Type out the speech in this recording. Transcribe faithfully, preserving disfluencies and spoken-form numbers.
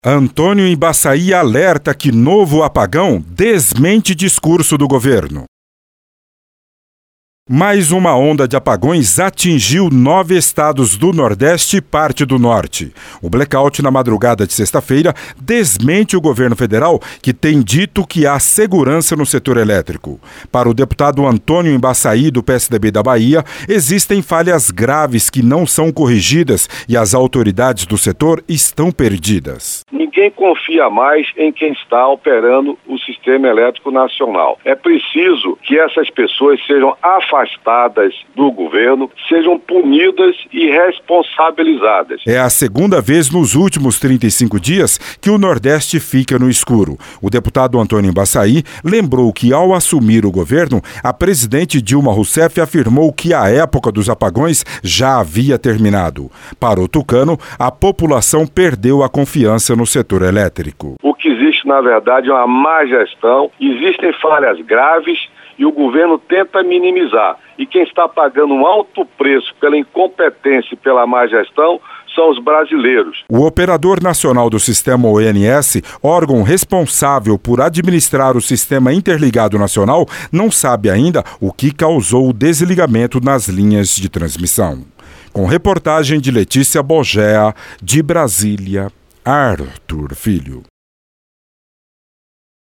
Antônio Embaçaí alerta que novo apagão desmente discurso do governo. Mais uma onda de apagões atingiu nove estados do Nordeste e parte do Norte. O blackout na madrugada de sexta-feira desmente o governo federal, que tem dito que há segurança no setor elétrico. Para o deputado Antônio Embaçaí, do P S D B da Bahia, existem falhas graves que não são corrigidas e as autoridades do setor estão perdidas. Ninguém confia mais em quem está operando o sistema elétrico nacional. É preciso que essas pessoas sejam afastadas do governo, sejam punidas e responsabilizadas. É a segunda vez nos últimos trinta e cinco dias que o Nordeste fica no escuro. O deputado Antônio Embaçaí lembrou que, ao assumir o governo, a presidente Dilma Rousseff afirmou que a época dos apagões já havia terminado. Para o tucano, a população perdeu a confiança no setor elétrico. O que existe, na verdade, é uma má gestão, existem falhas graves e o governo tenta minimizar. E quem está pagando um alto preço pela incompetência e pela má gestão são os brasileiros. O Operador Nacional do Sistema O N S, órgão responsável por administrar o Sistema Interligado Nacional, não sabe ainda o que causou o desligamento nas linhas de transmissão. Com reportagem de Letícia Bogea, de Brasília, Arthur Filho.